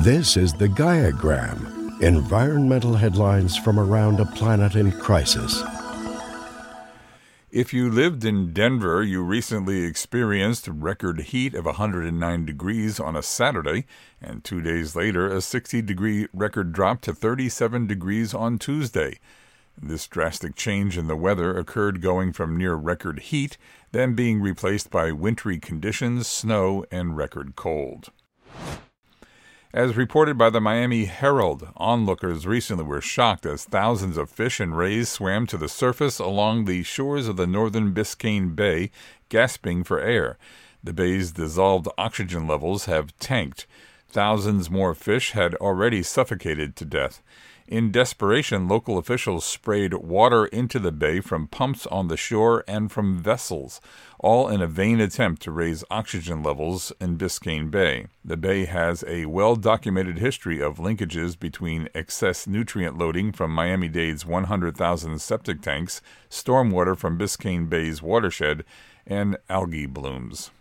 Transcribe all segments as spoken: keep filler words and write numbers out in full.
This is the Gaiagram, environmental headlines from around a planet in crisis. If you lived in Denver, you recently experienced record heat of one hundred nine degrees on a Saturday, and two days later, a sixty-degree record drop to thirty-seven degrees on Tuesday. This drastic change in the weather occurred going from near record heat, then being replaced by wintry conditions, snow, and record cold. As reported by the Miami Herald, onlookers recently were shocked as thousands of fish and rays swam to the surface along the shores of the northern Biscayne Bay, gasping for air. The bay's dissolved oxygen levels have tanked. Thousands more fish had already suffocated to death. In desperation, local officials sprayed water into the bay from pumps on the shore and from vessels, all in a vain attempt to raise oxygen levels in Biscayne Bay. The bay has a well-documented history of linkages between excess nutrient loading from Miami-Dade's one hundred thousand septic tanks, stormwater from Biscayne Bay's watershed, and algae blooms.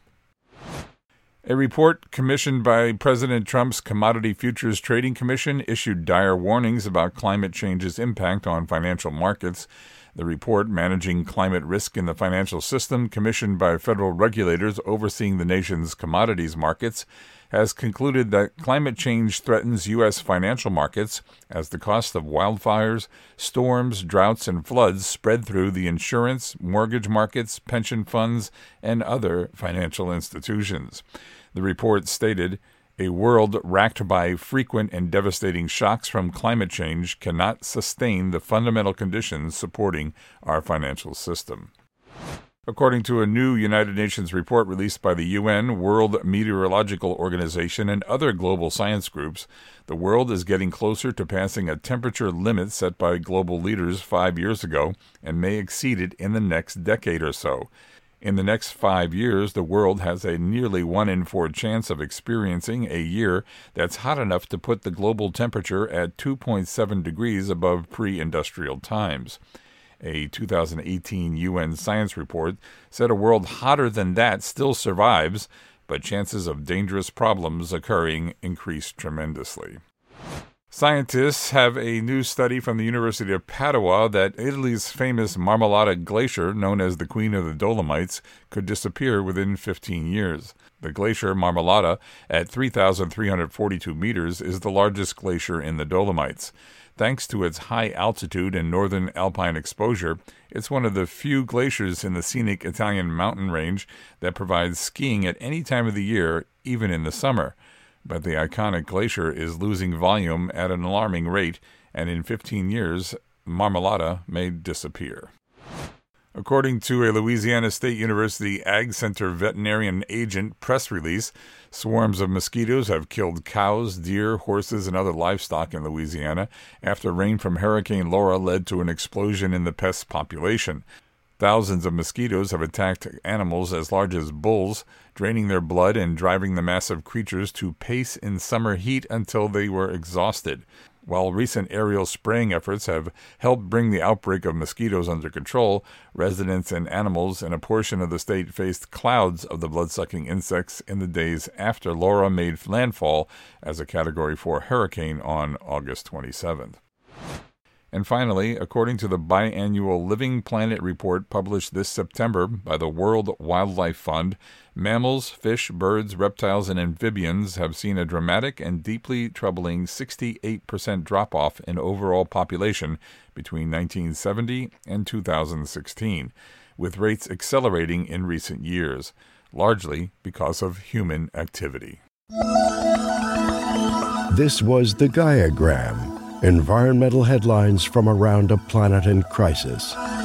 A report commissioned by President Trump's Commodity Futures Trading Commission issued dire warnings about climate change's impact on financial markets. The report, Managing Climate Risk in the Financial System, commissioned by federal regulators overseeing the nation's commodities markets, has concluded that climate change threatens U S financial markets as the cost of wildfires, storms, droughts, and floods spread through the insurance, mortgage markets, pension funds, and other financial institutions. The report stated, "A world racked by frequent and devastating shocks from climate change cannot sustain the fundamental conditions supporting our financial system." According to a new United Nations report released by the U N, World Meteorological Organization, and other global science groups, the world is getting closer to passing a temperature limit set by global leaders five years ago and may exceed it in the next decade or so. In the next five years, the world has a nearly one in four chance of experiencing a year that's hot enough to put the global temperature at two point seven degrees above pre-industrial times. A two thousand eighteen U N science report said a world hotter than that still survives, but chances of dangerous problems occurring increase tremendously. Scientists have a new study from the University of Padua that Italy's famous Marmolata Glacier, known as the Queen of the Dolomites, could disappear within fifteen years. The glacier Marmolata, at three thousand three hundred forty-two meters, is the largest glacier in the Dolomites. Thanks to its high altitude and northern alpine exposure, it's one of the few glaciers in the scenic Italian mountain range that provides skiing at any time of the year, even in the summer. But the iconic glacier is losing volume at an alarming rate, and in fifteen years, Marmolata may disappear. According to a Louisiana State University Ag Center veterinarian agent press release, swarms of mosquitoes have killed cows, deer, horses, and other livestock in Louisiana after rain from Hurricane Laura led to an explosion in the pest population. Thousands of mosquitoes have attacked animals as large as bulls, draining their blood and driving the massive creatures to pace in summer heat until they were exhausted. While recent aerial spraying efforts have helped bring the outbreak of mosquitoes under control, residents and animals in a portion of the state faced clouds of the blood-sucking insects in the days after Laura made landfall as a Category four hurricane on August twenty-seventh. And finally, according to the biannual Living Planet report published this September by the World Wildlife Fund, mammals, fish, birds, reptiles, and amphibians have seen a dramatic and deeply troubling sixty-eight percent drop-off in overall population between nineteen seventy and two thousand sixteen, with rates accelerating in recent years, largely because of human activity. This was the Gaiagram, environmental headlines from around a planet in crisis.